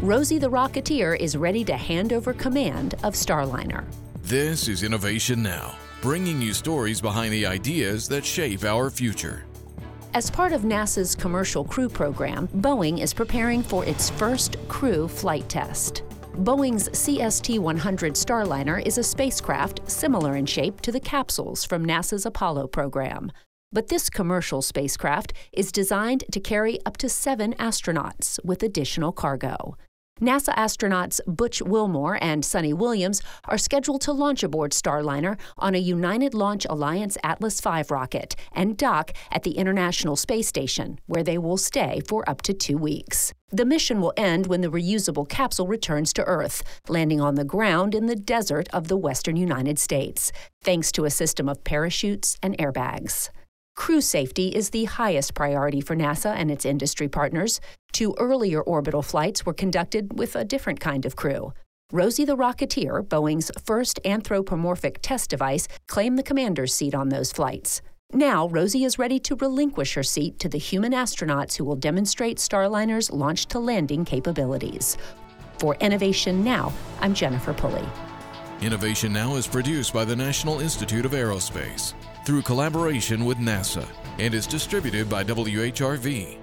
Rosie the Rocketeer is ready to hand over command of Starliner. This is Innovation Now, bringing you stories behind the ideas that shape our future. As part of NASA's Commercial Crew Program, Boeing is preparing for its first crew flight test. Boeing's CST-100 Starliner is a spacecraft similar in shape to the capsules from NASA's Apollo program. But this commercial spacecraft is designed to carry up to 7 astronauts with additional cargo. NASA astronauts Butch Wilmore and Suni Williams are scheduled to launch aboard Starliner on a United Launch Alliance Atlas V rocket and dock at the International Space Station, where they will stay for up to 2 weeks. The mission will end when the reusable capsule returns to Earth, landing on the ground in the desert of the western United States, thanks to a system of parachutes and airbags. Crew safety is the highest priority for NASA and its industry partners. 2 earlier orbital flights were conducted with a different kind of crew. Rosie the Rocketeer, Boeing's first anthropomorphic test device, claimed the commander's seat on those flights. Now, Rosie is ready to relinquish her seat to the human astronauts who will demonstrate Starliner's launch-to-landing capabilities. For Innovation Now, I'm Jennifer Pulley. Innovation Now is produced by the National Institute of Aerospace through collaboration with NASA and is distributed by WHRV.